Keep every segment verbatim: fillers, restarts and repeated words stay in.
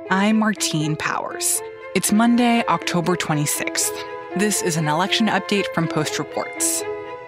I'm Martine Powers. It's Monday, October twenty-sixth. This is an election update from Post Reports.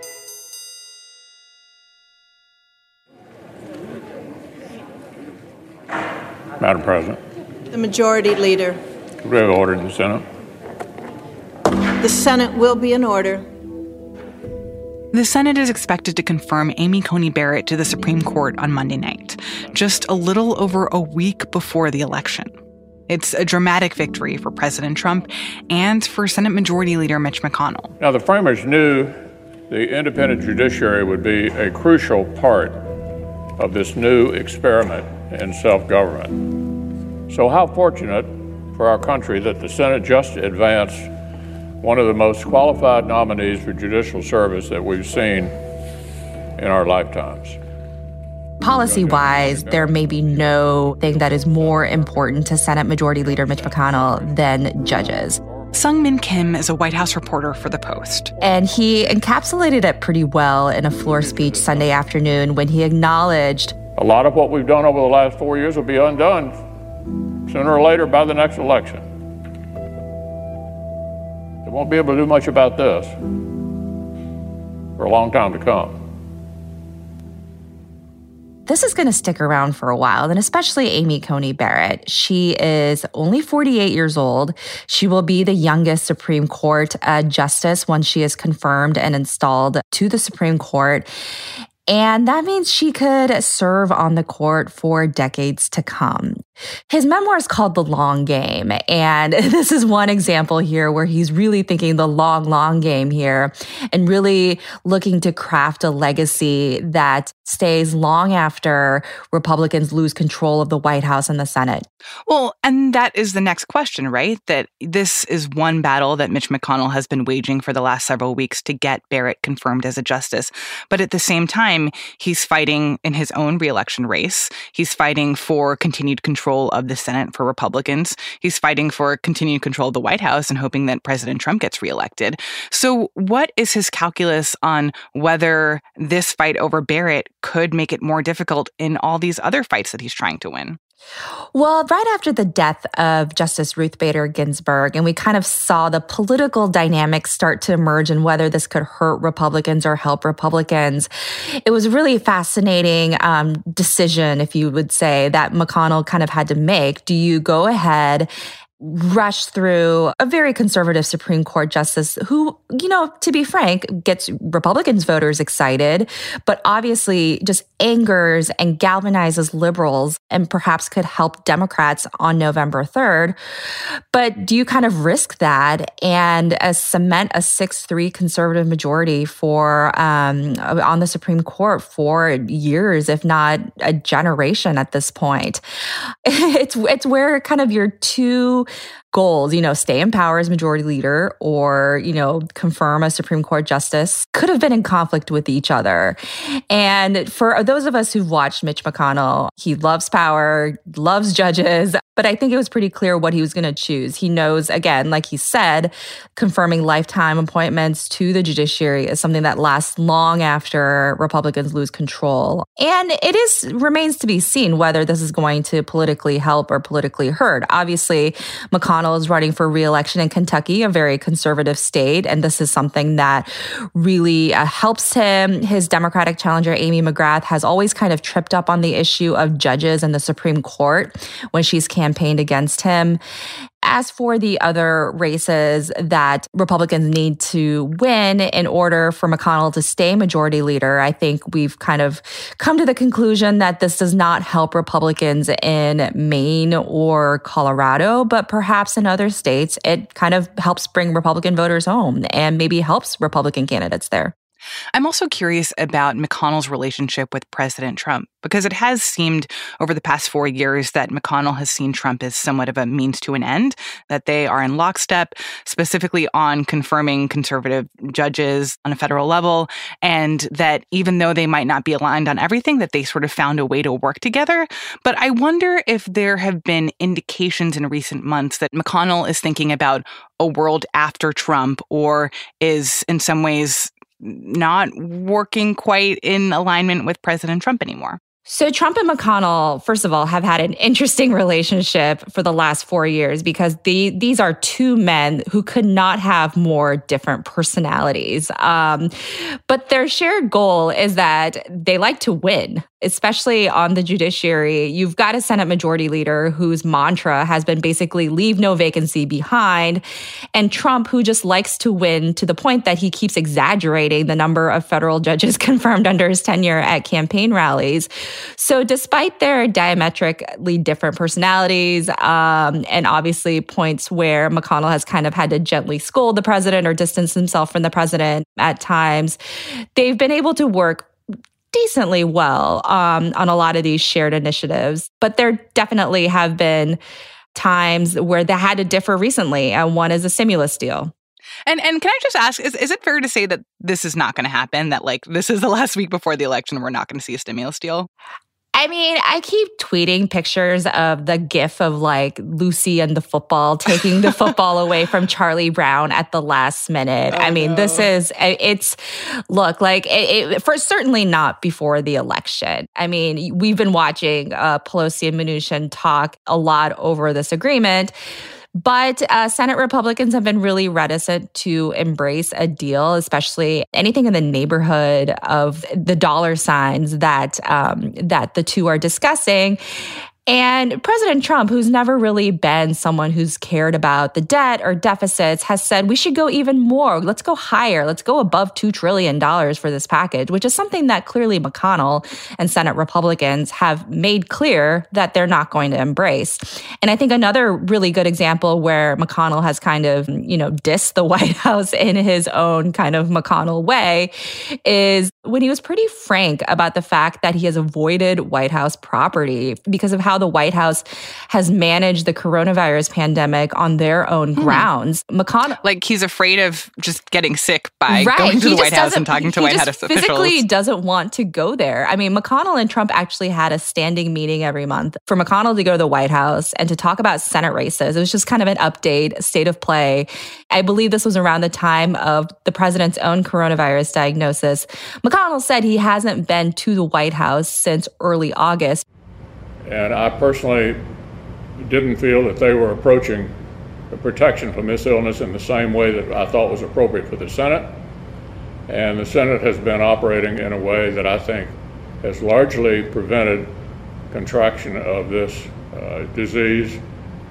Madam President. The Majority Leader. Could we have order in the Senate? The Senate will be in order. The Senate is expected to confirm Amy Coney Barrett to the Supreme Court on Monday night, just a little over a week before the election. It's a dramatic victory for President Trump and for Senate Majority Leader Mitch McConnell. Now, the framers knew the independent judiciary would be a crucial part of this new experiment in self-government. So how fortunate for our country that the Senate just advanced one of the most qualified nominees for judicial service that we've seen in our lifetimes. Policy-wise, there may be no thing that is more important to Senate Majority Leader Mitch McConnell than judges. Seung-Min Kim is a White House reporter for The Post. And he encapsulated it pretty well in a floor speech Sunday afternoon when he acknowledged a lot of what we've done over the last four years will be undone sooner or later by the next election. They won't be able to do much about this for a long time to come. This is going to stick around for a while, and especially Amy Coney Barrett. She is only forty-eight years old. She will be the youngest Supreme Court uh, justice once she is confirmed and installed to the Supreme Court. And that means she could serve on the court for decades to come. His memoir is called The Long Game, and this is one example here where he's really thinking the long, long game here and really looking to craft a legacy that stays long after Republicans lose control of the White House and the Senate. Well, and that is the next question, right? That this is one battle that Mitch McConnell has been waging for the last several weeks to get Barrett confirmed as a justice. But at the same time, he's fighting in his own reelection race. He's fighting for continued control of the Senate for Republicans. He's fighting for continued control of the White House and hoping that President Trump gets reelected. So what is his calculus on whether this fight over Barrett could make it more difficult in all these other fights that he's trying to win? Well, right after the death of Justice Ruth Bader Ginsburg, and we kind of saw the political dynamics start to emerge and whether this could hurt Republicans or help Republicans, it was a really fascinating um, decision, if you would say, that McConnell kind of had to make. Do you go ahead rush through a very conservative Supreme Court justice who, you know, to be frank, gets Republicans voters excited, but obviously just angers and galvanizes liberals and perhaps could help Democrats on November third. But do you kind of risk that and uh, cement a six three conservative majority for um, on the Supreme Court for years, if not a generation at this point? It's, it's where kind of your two goals, you know, stay in power as majority leader or, you know, confirm a Supreme Court justice could have been in conflict with each other. And for those of us who've watched Mitch McConnell, he loves power, loves judges, but I think it was pretty clear what he was going to choose. He knows, again, like he said, confirming lifetime appointments to the judiciary is something that lasts long after Republicans lose control. And it is remains to be seen whether this is going to politically help or politically hurt. Obviously, McConnell is running for re-election in Kentucky, a very conservative state, and this is something that really uh, helps him. His Democratic challenger, Amy McGrath, has always kind of tripped up on the issue of judges in the Supreme Court when she's campaigned against him. As for the other races that Republicans need to win in order for McConnell to stay majority leader, I think we've kind of come to the conclusion that this does not help Republicans in Maine or Colorado, but perhaps in other states, it kind of helps bring Republican voters home and maybe helps Republican candidates there. I'm also curious about McConnell's relationship with President Trump, because it has seemed over the past four years that McConnell has seen Trump as somewhat of a means to an end, that they are in lockstep, specifically on confirming conservative judges on a federal level, and that even though they might not be aligned on everything, that they sort of found a way to work together. But I wonder if there have been indications in recent months that McConnell is thinking about a world after Trump, or is in some ways not working quite in alignment with President Trump anymore. So Trump and McConnell, first of all, have had an interesting relationship for the last four years because the, these are two men who could not have more different personalities. Um, but their shared goal is that they like to win, especially on the judiciary. You've got a Senate Majority Leader whose mantra has been basically leave no vacancy behind, and Trump, who just likes to win to the point that he keeps exaggerating the number of federal judges confirmed under his tenure at campaign rallies. So despite their diametrically different personalities um, and obviously points where McConnell has kind of had to gently scold the president or distance himself from the president at times, they've been able to work decently well um, on a lot of these shared initiatives. But there definitely have been times where they had to differ recently, and one is a stimulus deal. And and can I just ask, is, is it fair to say that this is not going to happen, that like this is the last week before the election, we're not going to see a stimulus deal? I mean, I keep tweeting pictures of the gif of like Lucy and the football taking the football away from Charlie Brown at the last minute. Oh, I mean, no. this is, it's, look, like, it, it, for certainly not before the election. I mean, we've been watching uh, Pelosi and Mnuchin talk a lot over this agreement. But uh, Senate Republicans have been really reticent to embrace a deal, especially anything in the neighborhood of the dollar signs that um, that the two are discussing. And President Trump, who's never really been someone who's cared about the debt or deficits, has said we should go even more. Let's go higher. Let's go above two trillion dollars for this package, which is something that clearly McConnell and Senate Republicans have made clear that they're not going to embrace. And I think another really good example where McConnell has kind of, you know, dissed the White House in his own kind of McConnell way is when he was pretty frank about the fact that he has avoided White House property because of how the White House has managed the coronavirus pandemic on their own hmm. grounds. McConnell, like he's afraid of just getting sick by right. going to he the White House and talking to White House officials. He physically doesn't want to go there. I mean, McConnell and Trump actually had a standing meeting every month for McConnell to go to the White House and to talk about Senate races. It was just kind of an update, state of play. I believe this was around the time of the president's own coronavirus diagnosis. McConnell said he hasn't been to the White House since early August. And I personally didn't feel that they were approaching the protection from this illness in the same way that I thought was appropriate for the Senate. And the Senate has been operating in a way that I think has largely prevented contraction of this uh, disease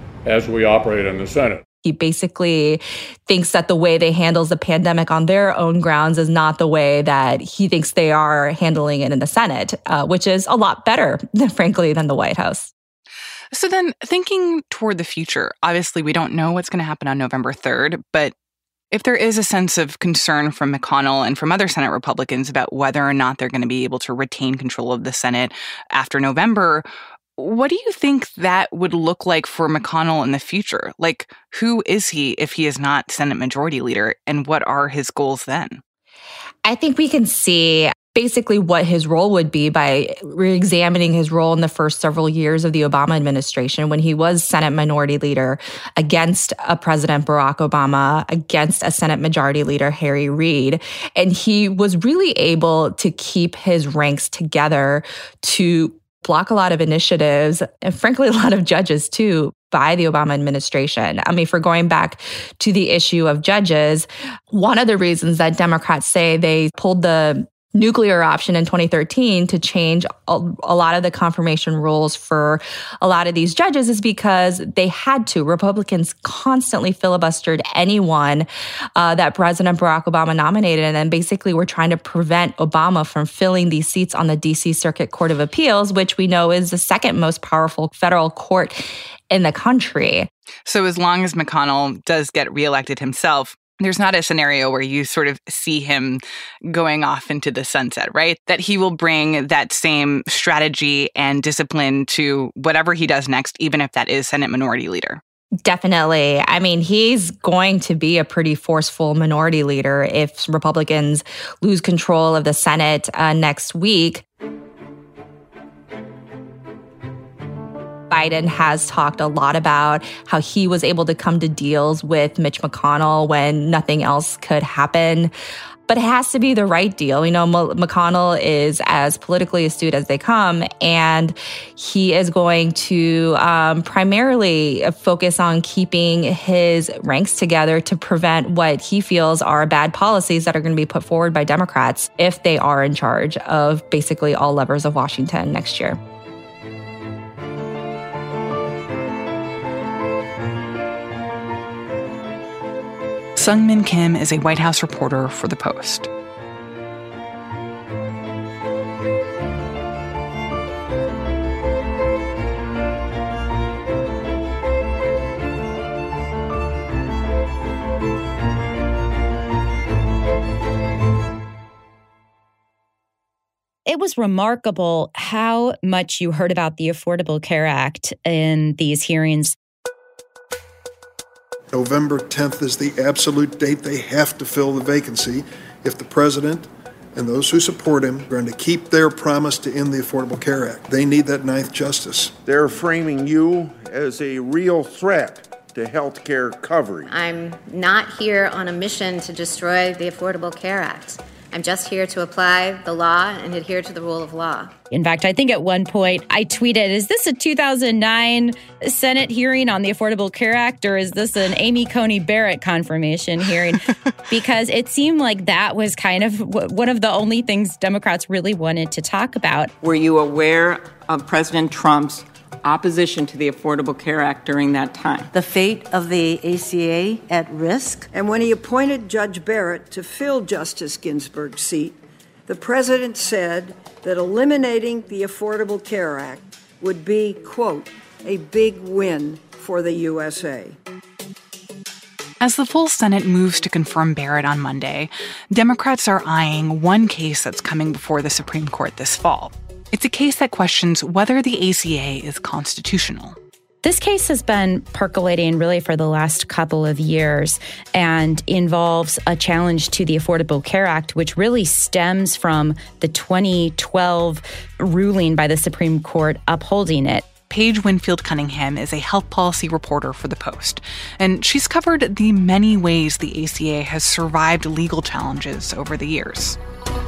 as we operate in the Senate. He basically thinks that the way they handle the pandemic on their own grounds is not the way that he thinks they are handling it in the Senate, uh, which is a lot better, frankly, than the White House. So then thinking toward the future, obviously we don't know what's going to happen on November third, but if there is a sense of concern from McConnell and from other Senate Republicans about whether or not they're going to be able to retain control of the Senate after November, what do you think that would look like for McConnell in the future? Like, who is he if he is not Senate Majority Leader, and what are his goals then? I think we can see basically what his role would be by re-examining his role in the first several years of the Obama administration when he was Senate Minority Leader against a President Barack Obama, against a Senate Majority Leader Harry Reid. And he was really able to keep his ranks together to block a lot of initiatives, and frankly, a lot of judges too, by the Obama administration. I mean, for going back to the issue of judges, one of the reasons that Democrats say they pulled the nuclear option in twenty thirteen to change a, a lot of the confirmation rules for a lot of these judges is because they had to. Republicans constantly filibustered anyone uh, that President Barack Obama nominated, and then basically were trying to prevent Obama from filling these seats on the D C Circuit Court of Appeals, which we know is the second most powerful federal court in the country. So as long as McConnell does get reelected himself, there's not a scenario where you sort of see him going off into the sunset, right? That he will bring that same strategy and discipline to whatever he does next, even if that is Senate Minority Leader. Definitely. I mean, he's going to be a pretty forceful minority leader if Republicans lose control of the Senate uh, next week. Biden has talked a lot about how he was able to come to deals with Mitch McConnell when nothing else could happen. But it has to be the right deal. You know, McConnell is as politically astute as they come, and he is going to um, primarily focus on keeping his ranks together to prevent what he feels are bad policies that are going to be put forward by Democrats if they are in charge of basically all levers of Washington next year. Seung-Min Kim is a White House reporter for The Post. It was remarkable how much you heard about the Affordable Care Act in these hearings. November tenth is the absolute date they have to fill the vacancy if the president and those who support him are going to keep their promise to end the Affordable Care Act. They need that ninth justice. They're framing you as a real threat to health care coverage. I'm not here on a mission to destroy the Affordable Care Act. I'm just here to apply the law and adhere to the rule of law. In fact, I think at one point I tweeted, is this a two thousand nine Senate hearing on the Affordable Care Act, or is this an Amy Coney Barrett confirmation hearing? Because it seemed like that was kind of one of the only things Democrats really wanted to talk about. Were you aware of President Trump's opposition to the Affordable Care Act during that time? The fate of the A C A at risk? And when he appointed Judge Barrett to fill Justice Ginsburg's seat, the president said that eliminating the Affordable Care Act would be, quote, a big win for the U S A. As the full Senate moves to confirm Barrett on Monday, Democrats are eyeing one case that's coming before the Supreme Court this fall. It's a case that questions whether the A C A is constitutional. This case has been percolating really for the last couple of years and involves a challenge to the Affordable Care Act, which really stems from the twenty twelve ruling by the Supreme Court upholding it. Paige Winfield Cunningham is a health policy reporter for The Post, and she's covered the many ways the A C A has survived legal challenges over the years.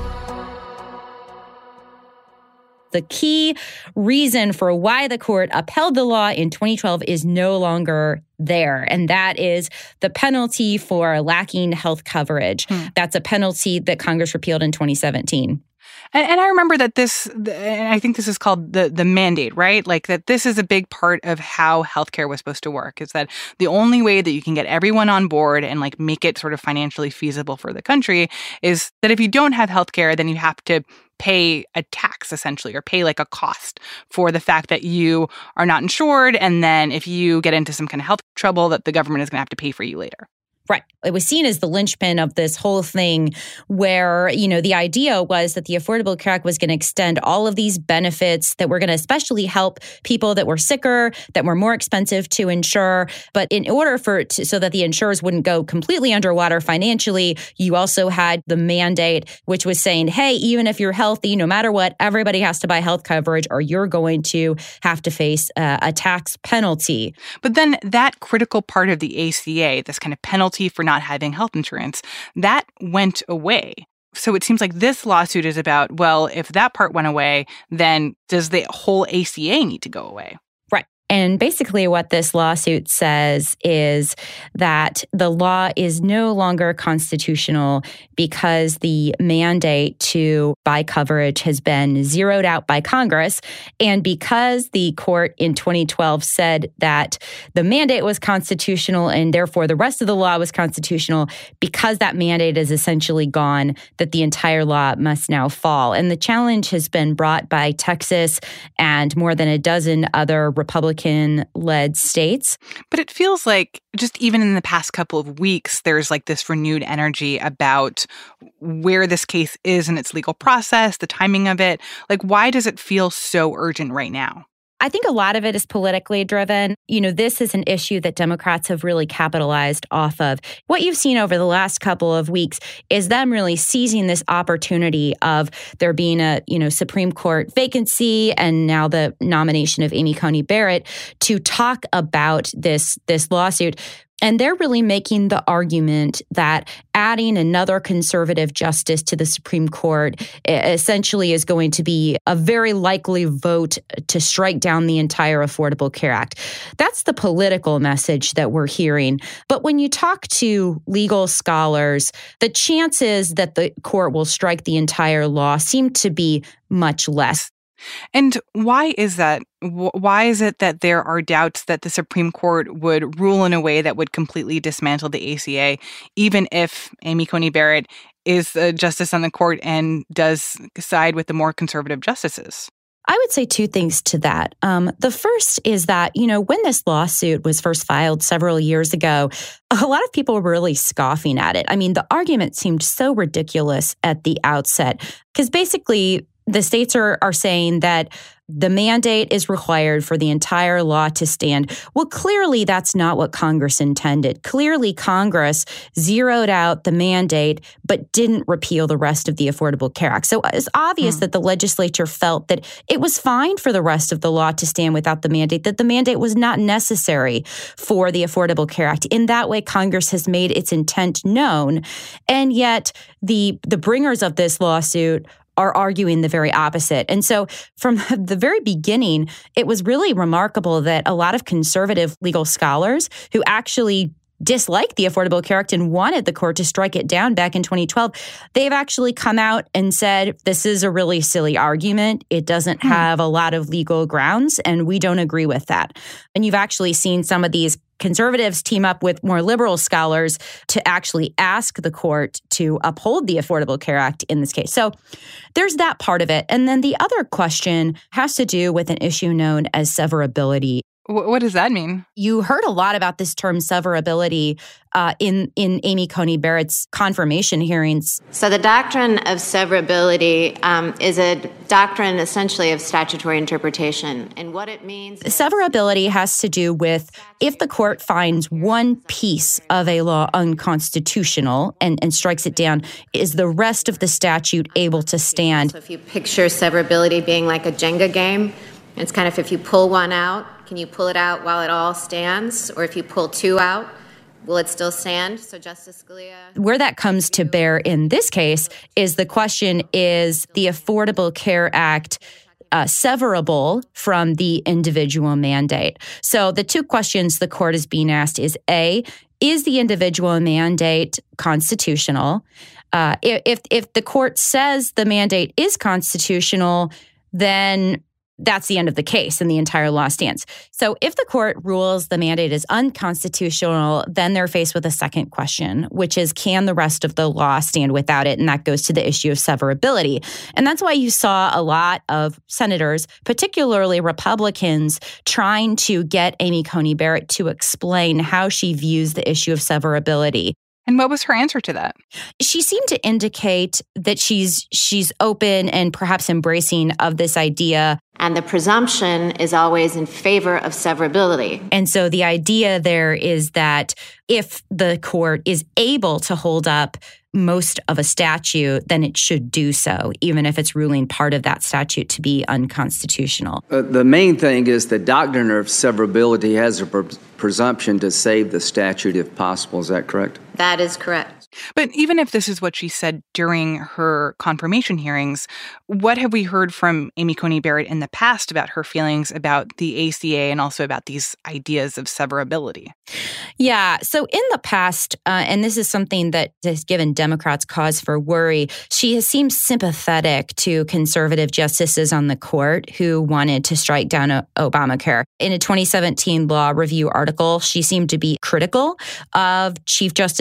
The key reason for why the court upheld the law in twenty twelve is no longer there, and that is the penalty for lacking health coverage. Hmm. That's a penalty that Congress repealed in twenty seventeen. And, and I remember that this, and I think this is called the the mandate, right? Like that this is a big part of how healthcare was supposed to work, is that the only way that you can get everyone on board and like make it sort of financially feasible for the country is that if you don't have healthcare, then you have to pay a tax, essentially, or pay like a cost for the fact that you are not insured. And then if you get into some kind of health trouble, that the government is going to have to pay for you later. Right. It was seen as the linchpin of this whole thing where, you know, the idea was that the Affordable Care Act was going to extend all of these benefits that were going to especially help people that were sicker, that were more expensive to insure. But in order for to, so that the insurers wouldn't go completely underwater financially, you also had the mandate, which was saying, hey, even if you're healthy, no matter what, everybody has to buy health coverage or you're going to have to face uh, a tax penalty. But then that critical part of the A C A, this kind of penalty for not having health insurance, that went away. So it seems like this lawsuit is about, well, if that part went away, then does the whole A C A need to go away? Right. And basically what this lawsuit says is that the law is no longer constitutional because the mandate to buy coverage has been zeroed out by Congress. And because the court in twenty twelve said that the mandate was constitutional and therefore the rest of the law was constitutional, because that mandate is essentially gone, that the entire law must now fall. And the challenge has been brought by Texas and more than a dozen other Republican-led states. But it feels like just even in the past couple of weeks, there's like this renewed energy about where this case is in its legal process, the timing of it. Like, why does it feel so urgent right now? I think a lot of it is politically driven. You know, this is an issue that Democrats have really capitalized off of. What you've seen over the last couple of weeks is them really seizing this opportunity of there being a, you know, Supreme Court vacancy and now the nomination of Amy Coney Barrett to talk about this, this lawsuit. And they're really making the argument that adding another conservative justice to the Supreme Court essentially is going to be a very likely vote to strike down the entire Affordable Care Act. That's the political message that we're hearing. But when you talk to legal scholars, the chances that the court will strike the entire law seem to be much less. And why is that? Why is it that there are doubts that the Supreme Court would rule in a way that would completely dismantle the A C A, even if Amy Coney Barrett is a justice on the court and does side with the more conservative justices? I would say two things to that. Um, the first is that, you know, when this lawsuit was first filed several years ago, a lot of people were really scoffing at it. I mean, the argument seemed so ridiculous at the outset because basically the states are, are saying that the mandate is required for the entire law to stand. Well, clearly that's not what Congress intended. Clearly Congress zeroed out the mandate, but didn't repeal the rest of the Affordable Care Act. So it's obvious hmm. that the legislature felt that it was fine for the rest of the law to stand without the mandate, that the mandate was not necessary for the Affordable Care Act. In that way, Congress has made its intent known. And yet the, the bringers of this lawsuit are arguing the very opposite. And so from the very beginning, it was really remarkable that a lot of conservative legal scholars who actually disliked the Affordable Care Act and wanted the court to strike it down back in twenty twelve, they've actually come out and said, this is a really silly argument. It doesn't have a lot of legal grounds, and we don't agree with that. And you've actually seen some of these conservatives team up with more liberal scholars to actually ask the court to uphold the Affordable Care Act in this case. So there's that part of it. And then the other question has to do with an issue known as severability. What does that mean? You heard a lot about this term severability uh, in, in Amy Coney Barrett's confirmation hearings. So the doctrine of severability um, is a doctrine essentially of statutory interpretation. And what it means is... Severability has to do with if the court finds one piece of a law unconstitutional and, and strikes it down, is the rest of the statute able to stand? So if you picture severability being like a Jenga game, it's kind of if you pull one out, can you pull it out while it all stands? Or if you pull two out, will it still stand? So Justice Scalia... Where that comes to bear in this case is the question, is the Affordable Care Act uh, severable from the individual mandate? So the two questions the court is being asked is, A, is the individual mandate constitutional? Uh, if, if the court says the mandate is constitutional, then that's the end of the case and the entire law stands. So if the court rules the mandate is unconstitutional, then they're faced with a second question, which is, can the rest of the law stand without it? And that goes to the issue of severability. And that's why you saw a lot of senators, particularly Republicans, trying to get Amy Coney Barrett to explain how she views the issue of severability. And what was her answer to that? She seemed to indicate that she's she's open and perhaps embracing of this idea. And the presumption is always in favor of severability. And so the idea there is that if the court is able to hold up most of a statute, then it should do so, even if it's ruling part of that statute to be unconstitutional. Uh, the main thing is the doctrine of severability has a pre- presumption to save the statute if possible. Is that correct? That is correct. But even if this is what she said during her confirmation hearings, what have we heard from Amy Coney Barrett in the past about her feelings about the A C A and also about these ideas of severability? Yeah. So in the past, uh, and this is something that has given Democrats cause for worry, she has seemed sympathetic to conservative justices on the court who wanted to strike down o- Obamacare. In a twenty seventeen law review article, she seemed to be critical of Chief Justice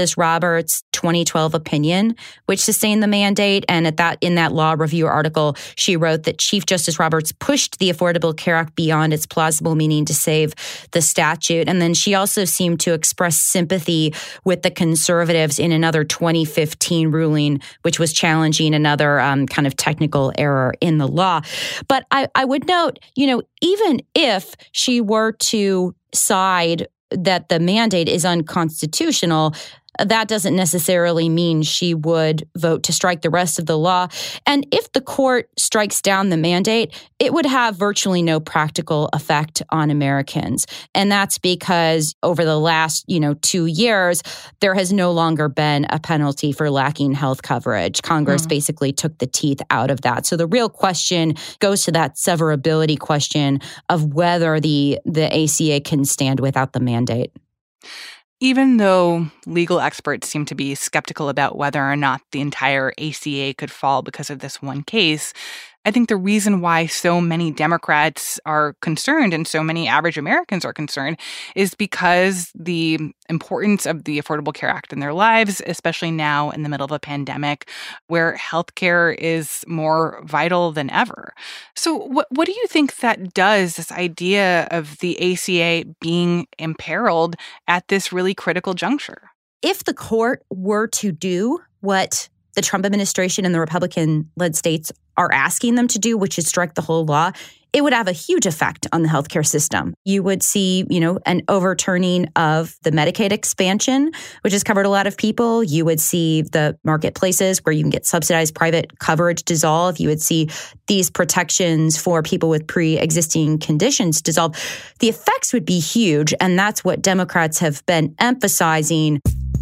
Justice Roberts' twenty twelve opinion, which sustained the mandate. And at that, in that law review article, she wrote that Chief Justice Roberts pushed the Affordable Care Act beyond its plausible meaning to save the statute. And then she also seemed to express sympathy with the conservatives in another twenty fifteen ruling, which was challenging another um, kind of technical error in the law. But I, I would note, you know, even if she were to side that the mandate is unconstitutional, that doesn't necessarily mean she would vote to strike the rest of the law. And if the court strikes down the mandate, it would have virtually no practical effect on Americans. And that's because over the last, you know, two years, there has no longer been a penalty for lacking health coverage. Congress mm. basically took the teeth out of that. So the real question goes to that severability question of whether the, the A C A can stand without the mandate. Even though legal experts seem to be skeptical about whether or not the entire A C A could fall because of this one case, I think the reason why so many Democrats are concerned and so many average Americans are concerned is because the importance of the Affordable Care Act in their lives, especially now in the middle of a pandemic where healthcare is more vital than ever. So what, what do you think that does, this idea of the A C A being imperiled at this really critical juncture? If the court were to do what the Trump administration and the Republican-led states are asking them to do, which is strike the whole law, it would have a huge effect on the healthcare system. You would see, you know, an overturning of the Medicaid expansion, which has covered a lot of people. You would see the marketplaces where you can get subsidized private coverage dissolve. You would see these protections for people with pre-existing conditions dissolve. The effects would be huge, and that's what Democrats have been emphasizing.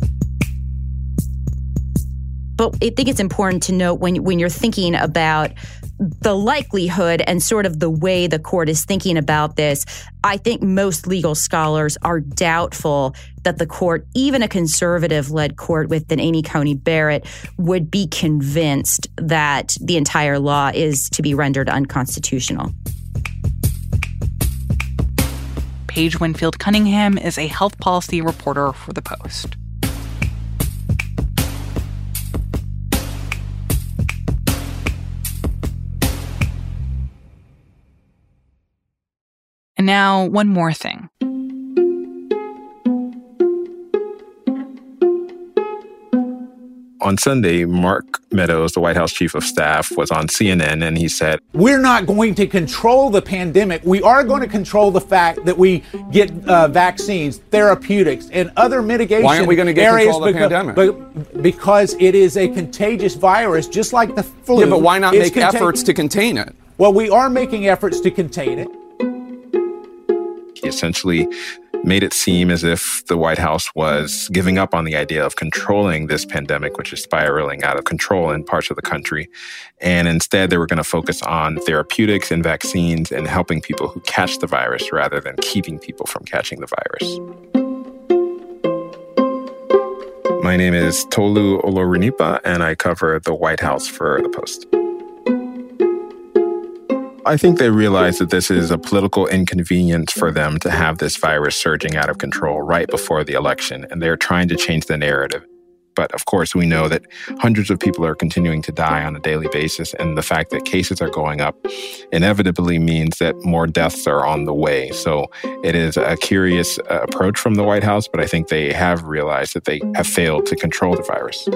But I think it's important to note when, when you're thinking about the likelihood and sort of the way the court is thinking about this, I think most legal scholars are doubtful that the court, even a conservative-led court with an Amy Coney Barrett, would be convinced that the entire law is to be rendered unconstitutional. Paige Winfield Cunningham is a health policy reporter for The Post. And now, one more thing. On Sunday, Mark Meadows, the White House chief of staff, was on C N N, and he said, "We're not going to control the pandemic. We are going to control the fact that we get uh, vaccines, therapeutics, and other mitigation Why aren't we going to get control of the because, pandemic? But, because it is a contagious virus, just like the flu. Yeah, but why not make contag- efforts to contain it? Well, we are making efforts to contain it. He essentially made it seem as if the White House was giving up on the idea of controlling this pandemic, which is spiraling out of control in parts of the country. And instead, they were going to focus on therapeutics and vaccines and helping people who catch the virus rather than keeping people from catching the virus. My name is Tolu Olorunipa, and I cover the White House for The Post. I think they realize that this is a political inconvenience for them to have this virus surging out of control right before the election, and they're trying to change the narrative. But of course, we know that hundreds of people are continuing to die on a daily basis, and the fact that cases are going up inevitably means that more deaths are on the way. So it is a curious uh, approach from the White House, but I think they have realized that they have failed to control the virus.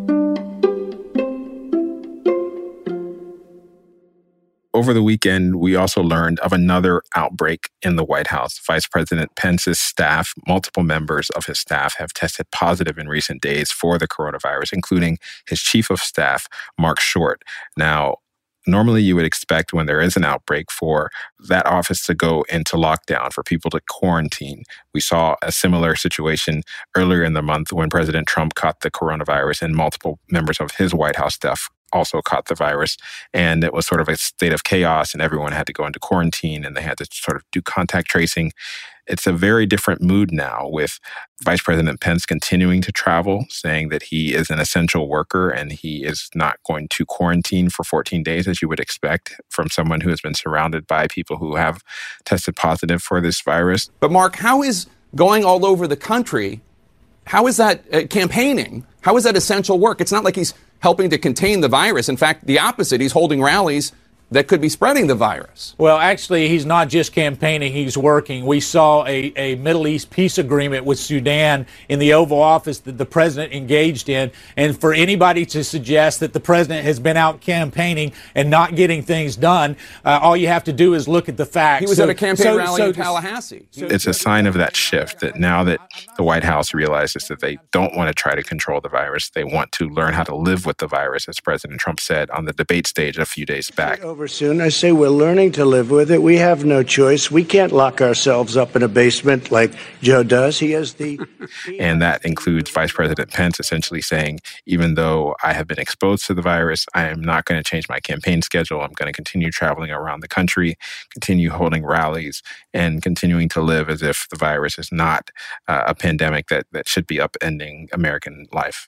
Over the weekend, we also learned of another outbreak in the White House. Vice President Pence's staff, multiple members of his staff, have tested positive in recent days for the coronavirus, including his chief of staff, Mark Short. Now, normally you would expect when there is an outbreak for that office to go into lockdown, for people to quarantine. We saw a similar situation earlier in the month when President Trump caught the coronavirus and multiple members of his White House staff also caught the virus. And it was sort of a state of chaos, and everyone had to go into quarantine, and they had to sort of do contact tracing. It's a very different mood now, with Vice President Pence continuing to travel, saying that he is an essential worker and he is not going to quarantine for fourteen days, as you would expect from someone who has been surrounded by people who have tested positive for this virus. But Mark, how is going all over the country how is that uh, campaigning? How is that essential work? It's not like he's helping to contain the virus. In fact, the opposite. He's holding rallies that could be spreading the virus. Well, actually, he's not just campaigning, he's working. We saw a, a Middle East peace agreement with Sudan in the Oval Office that the president engaged in. And for anybody to suggest that the president has been out campaigning and not getting things done, uh, all you have to do is look at the facts. He was so, at a campaign so, rally so, in Tallahassee. It's a sign of that shift, that now that the White House realizes that they don't want to try to control the virus, they want to learn how to live with the virus, as President Trump said on the debate stage a few days back. Over soon. I say we're learning to live with it. We have no choice. We can't lock ourselves up in a basement like Joe does. He has the... And that includes Vice President Pence essentially saying, even though I have been exposed to the virus, I am not going to change my campaign schedule. I'm going to continue traveling around the country, continue holding rallies, and continuing to live as if the virus is not uh, a pandemic that, that should be upending American life.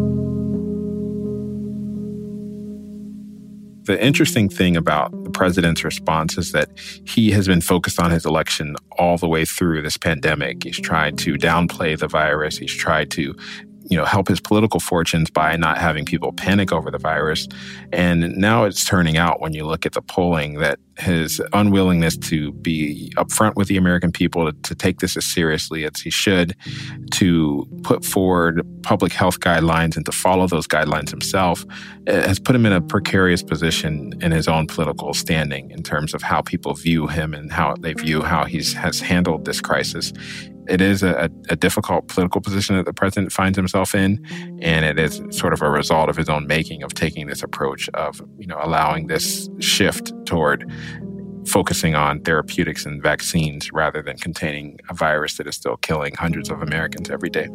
The interesting thing about the president's response is that he has been focused on his election all the way through this pandemic. He's tried to downplay the virus. He's tried to, you know, help his political fortunes by not having people panic over the virus. And now it's turning out, when you look at the polling, that his unwillingness to be upfront with the American people, to, to take this as seriously as he should, to put forward public health guidelines and to follow those guidelines himself, has put him in a precarious position in his own political standing in terms of how people view him and how they view how he has handled this crisis. It is a, a difficult political position that the president finds himself in, and it is sort of a result of his own making, of taking this approach of, you know, allowing this shift toward focusing on therapeutics and vaccines rather than containing a virus that is still killing hundreds of Americans every day.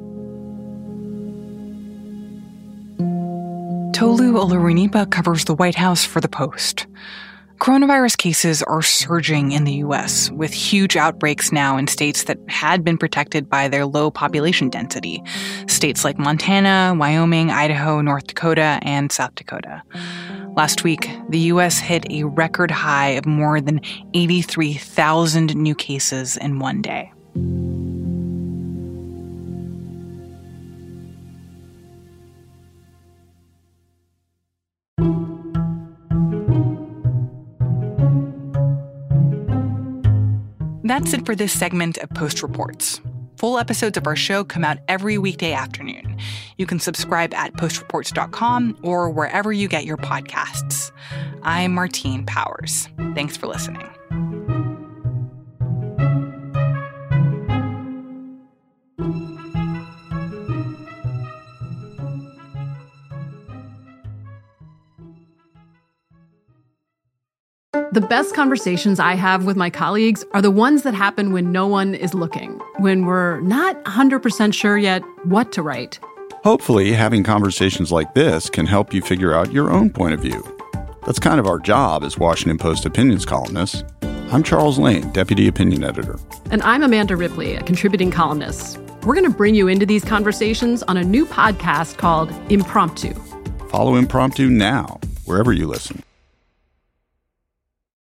Tolu Olorunnipa covers the White House for The Post. Coronavirus cases are surging in the U S, with huge outbreaks now in states that had been protected by their low population density. States like Montana, Wyoming, Idaho, North Dakota, and South Dakota. Last week, the U S hit a record high of more than eighty-three thousand new cases in one day. That's it for this segment of Post Reports. Full episodes of our show come out every weekday afternoon. You can subscribe at post reports dot com or wherever you get your podcasts. I'm Martine Powers. Thanks for listening. The best conversations I have with my colleagues are the ones that happen when no one is looking, when we're not one hundred percent sure yet what to write. Hopefully, having conversations like this can help you figure out your own point of view. That's kind of our job as Washington Post opinions columnists. I'm Charles Lane, Deputy Opinion Editor. And I'm Amanda Ripley, a contributing columnist. We're going to bring you into these conversations on a new podcast called Impromptu. Follow Impromptu now, wherever you listen.